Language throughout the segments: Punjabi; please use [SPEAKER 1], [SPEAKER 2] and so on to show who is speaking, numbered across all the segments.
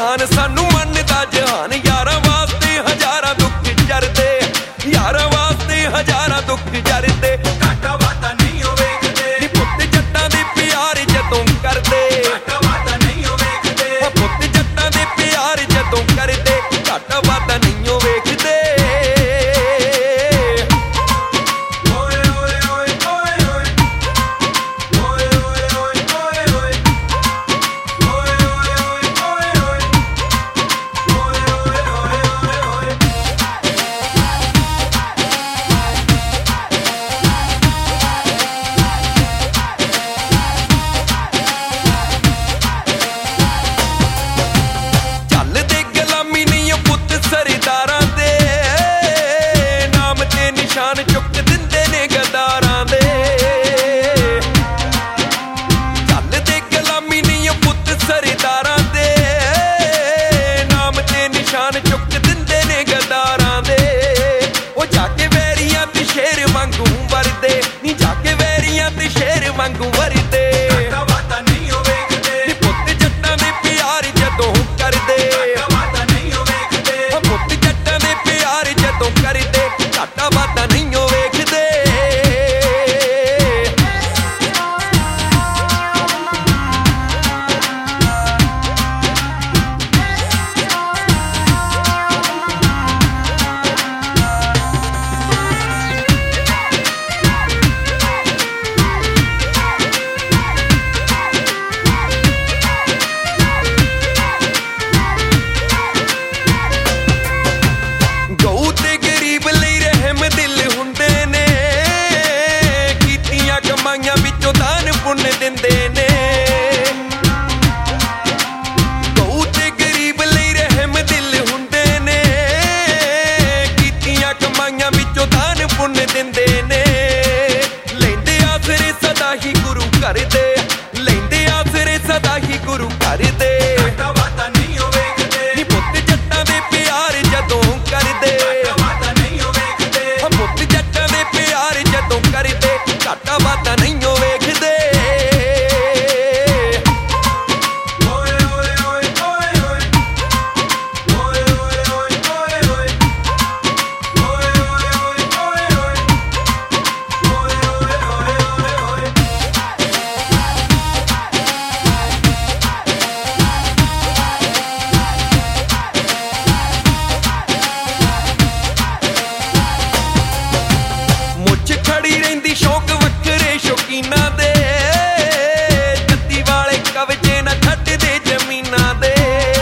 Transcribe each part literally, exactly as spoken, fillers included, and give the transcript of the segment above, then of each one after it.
[SPEAKER 1] ਮਾਨ ਸਾਨੂੰ ਮੰਨਦਾ ਜਹਾਨ। ਯਾਰਾਂ ਵਾਸਤੇ ਹਜ਼ਾਰਾਂ ਦੁੱਖ ਜਰਦੇ, ਯਾਰਾਂ ਵਾਸਤੇ ਹਜ਼ਾਰਾਂ ਦੁੱਖ ਜਰਦੇ।
[SPEAKER 2] ਘਾਟਾ ਵਾਧਾ ਨਹੀਂ ਉਹ ਵੇਖਦੇ,
[SPEAKER 1] ਨੀ ਪੁੱਤ ਜੱਟਾਂ ਦੇ ਪਿਆਰ ਜਦੋਂ ਕਰਦੇ,
[SPEAKER 2] ਘਾਟਾ ਵਾਧਾ ਨਹੀਂ ਉਹ ਵੇਖਦੇ।
[SPEAKER 1] ਪੁੱਤ ਜੱਟਾਂ ਦੇ ਪਿਆਰ ਜਦੋਂ ਕਰਦੇ, ਘਾਟਾ ਵਾਧਾ ਨਹੀਂ ਉਹ ਵੇਖਦੇ।
[SPEAKER 2] ਓਏ ਓਏ ਓਏ ਓਏ ਓਏ ਓਏ ਓਏ ਓਏ ਓਏ ਓਏ ਓਏ ਓਏ ਓਏ ਓਏ ਓਏ ਓਏ।
[SPEAKER 1] ਚੱਲਦੇ ਗੁਲਾਮੀ ਨਹੀਂ ਉਹ ਪੁੱਤ ਸਰਦਾਰਾਂ ਦੇ, ਨਾਮ ਤੇ ਨਿਸ਼ਾਨ ਚੁੱਕ ਦਿੰਦੇ ਨੇ ਗਦਾਰਾਂ ਦੇ। ਚੱਲਦੇ ਗੁਲਾਮੀ ਨਹੀਂ ਉਹ ਪੁੱਤ ਸਰਦਾਰਾਂ ਦੇ, ਨਾਮ ਤੇ ਨਿਸ਼ਾਨ ਚੁੱਕ ਦਿੰਦੇ ਨੇ ਗਦਾਰਾਂ ਦੇ। ਉਹ ਜਾ ਕੇ ਵੈਰੀਆਂ ਤੇ ਸ਼ੇਰ ਵਾਂਗੂ ਵਰਦੇ, ਨੀ ਜਾ ਕੇ ਵੈਰੀਆਂ ਤੇ ਸ਼ੇਰ ਵਾਂਗੂ ਵਰਦੇ।
[SPEAKER 2] ਘਾਟਾ ਵਾਧਾ ਨਹੀਂ ਉਹ ਵੇਖਦੇ,
[SPEAKER 1] ਨੀ ਪੁੱਤ ਜੱਟਾਂ ਦੇ ਪਿਆਰ ਜਦੋਂ ਕਰਦੇ,
[SPEAKER 2] ਘਾਟਾ ਵਾਧਾ ਨਹੀਂ ਉਹ ਵੇਖਦੇ।
[SPEAKER 1] ਪੁੱਤ ਜੱਟਾਂ ਦੇ ਪਿਆਰ ਜਦੋਂ ਕਰਦੇ, ਘਾਟਾ ਵਾਧਾ ਨਹੀਂ ਉਹ ਵੇਖਦੇ। ਗਊ ਤੇ ਗਰੀਬ ਲਈ ਰਹਿਮ ਦਿਲ ਹੁੰਦੇ ਨੇ, ਕੀਤੀਆਂ ਕਮਾਈਆਂ ਵਿੱਚੋਂ ਦਾਨ ਪੁੰਨ ਦਿੰਦੇ ਨੇ। ਗਊ ਤੇ ਗਰੀਬ ਲਈ ਰਹਿਮ ਦਿਲ ਹੁੰਦੇ ਨੇ, ਕੀਤੀਆਂ ਕਮਾਈਆਂ ਵਿੱਚੋਂ ਦਾਨ ਪੁੰਨ ਦਿੰਦੇ ਨੇ। ਲੈਂਦੇ ਆਸਰੇ ਸਦਾ ਹੀ ਗੁਰੂ ਘਰ ਦੇ, ਲੈਂਦੇ ਆਸਰੇ ਸਦਾ ਹੀ ਗੁਰੂ ਘਰ ਦੇ।
[SPEAKER 2] ਘਾਟਾ ਵਾਧਾ ਨਹੀਂ ਉਹ ਵੇਖਦੇ,
[SPEAKER 1] ਨੀ ਪੁੱਤ ਜੱਟਾਂ ਦੇ ਪਿਆਰ ਜਦੋਂ ਕਰਦੇ,
[SPEAKER 2] ਘਾਟਾ ਵਾਧਾ ਨਹੀਂ ਉਹ ਵੇਖਦੇ।
[SPEAKER 1] ਪੁੱਤ ਜੱਟਾਂ ਦੇ ਪਿਆਰ ਜਦੋਂ ਕਰਦੇ, ਘਾਟਾ ਵਾਧਾ ਨਹੀਂ ਉਹ ਵੇਖਦੇ।
[SPEAKER 2] ਓਏ ਓਏ ਓਏ ਓਏ ਓਏ ਓਏ ਓਏ ਓਏ ਓਏ ਓਏ ਓਏ ਓਏ ਓਏ ਓਏ ਓਏ ਓਏ।
[SPEAKER 1] ਮੁੱਛ ਖੜੀ ਰਹਿੰਦੀ ਸ਼ੌਕ ਵੱਖਰੇ ਸ਼ੌਕੀਨਾਂ ਦੇ, ਜੱਤੀ ਵਾਲੇ ਕਬਜੇ ਨਾ ਛੱਡਦੇ ਜ਼ਮੀਨਾਂ ਦੇ।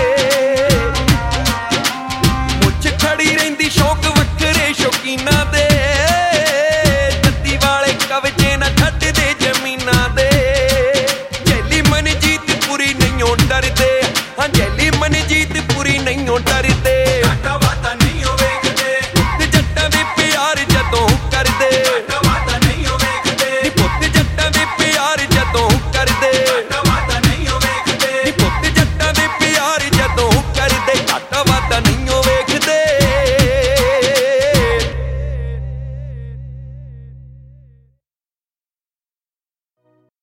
[SPEAKER 1] ਮੁੱਛ ਖੜੀ ਰਹਿੰਦੀ ਸ਼ੌਕ ਵੱਖਰੇ ਸ਼ੌਕੀਨਾਂ ਦੇ, ਜੱਤੀ ਵਾਲੇ ਕਬਜੇ ਨਾ ਛੱਡਦੇ ਜ਼ਮੀਨਾਂ ਦੇ। ਜੈਲੀ ਮਨਜੀਤ ਪੂਰੀ ਨਹੀਂਓ ਡਰਦੇ, ਹਾਂ ਜੈਲੀ ਮਨਜੀਤ ਪੂਰੀ ਨਹੀਂਓ ਡਰਦੇ।